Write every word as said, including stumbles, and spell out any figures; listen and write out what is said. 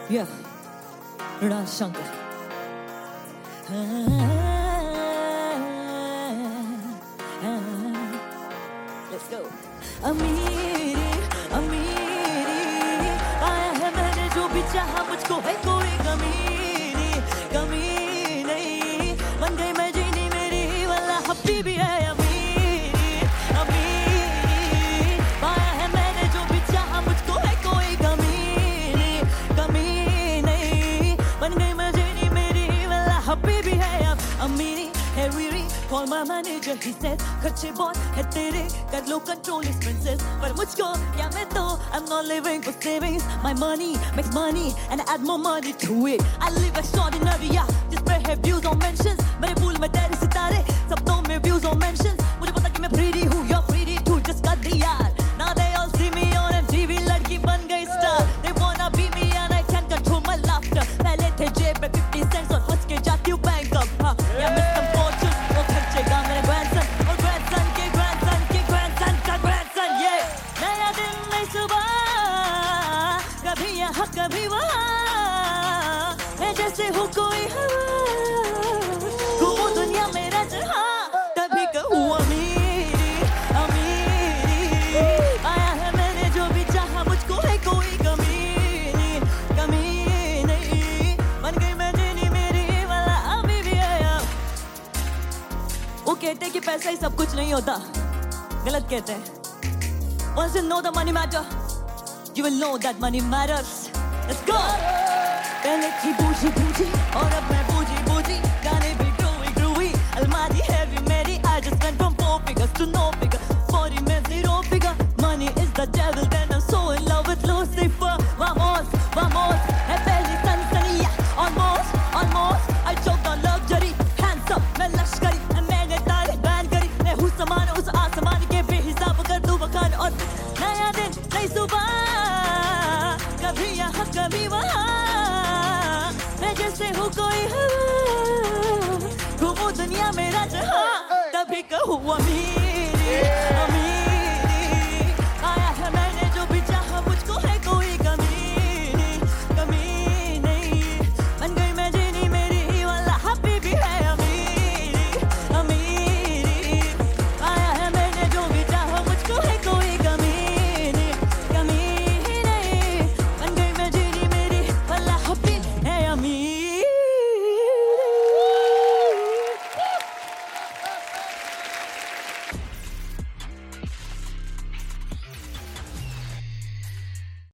Yeah, Raj Shankar. Let's go. अमीरी अमीरी पाया है मैंने जो भी चाहा, मुझको है कोई कमी नहीं, कमी नहीं। बन गई मैं जीनी मेरी वाला हब्बी भी है। अमीरी अमीरी पाया है मैंने जो भी चाहा, मुझको है कोई कमी नहीं, कमी नहीं। बन गई मैं जीनी मेरी वाला हब्बी भी है। अब अमीरी है रीरी, call my manager, he said खर्चे बहुत है तेरे, कर लो control expenses। पर मुझको क्या, मैं तो I'm not living for savings, my money makes money and I add more money to it। I live extraordinary, yeah, जिस पे है views और mentions, मेरे pool में तेरे सितारे, सपनों में views और mentions। मुझे पता कि मैं pretty हूँ, you're pretty too, just cut the yard। Now they all see me on M T V, लड़की बन गई star, they wanna be me and I can't control my laughter। पहले थे जेब में fifty cents और हंस के जाती हूँ बैंक अब, हाँ, या miss some fortune, वो खर्चेगा मेरे grandson और grandson के grandson के grandson का grandson। ये नया दिन नई सुबह, कभी यहाँ कभी वहाँ, है जैसे हो कोई हवा, घूमो दुनिया मेरा जहाँ, तभी कहूँ अमीरी अमीरी। आया है मैंने जो भी चाहा, मुझको है कोई कमी नहीं, कमी नहीं। बन गई मैं जीनी मेरी वाला अभी भी है। वो कहते कि पैसा ही सब कुछ नहीं होता, गलत कहते हैं। Once you know the money matter, you will know that money matters. Let's go. पहले थी बूझी बूझी और अब मैं बूझी बूझी, गाने भी ग्रूवी ग्रूवी, अलमारी heavy मेरी। I just went from four figures to no figure, forty में zero figure। Money is the devil, then I'm so in love with Lucifer। Vamos, vamos, है पहली सनसनी, almost, almost। I choked on luxury, hands up, मैं लश्करी, मैंने तारीफ ban करी। मैं हूँ समान उस आसमान के, बेहिसाब कर दूँ बखान। और नया दिन नई सुबह, कभी यहाँ कभी वहाँ, मैं जैसे हूँ कोई हवा, घूमो दुनिया मेरा जहाँ, तभी कहूँ अमीर।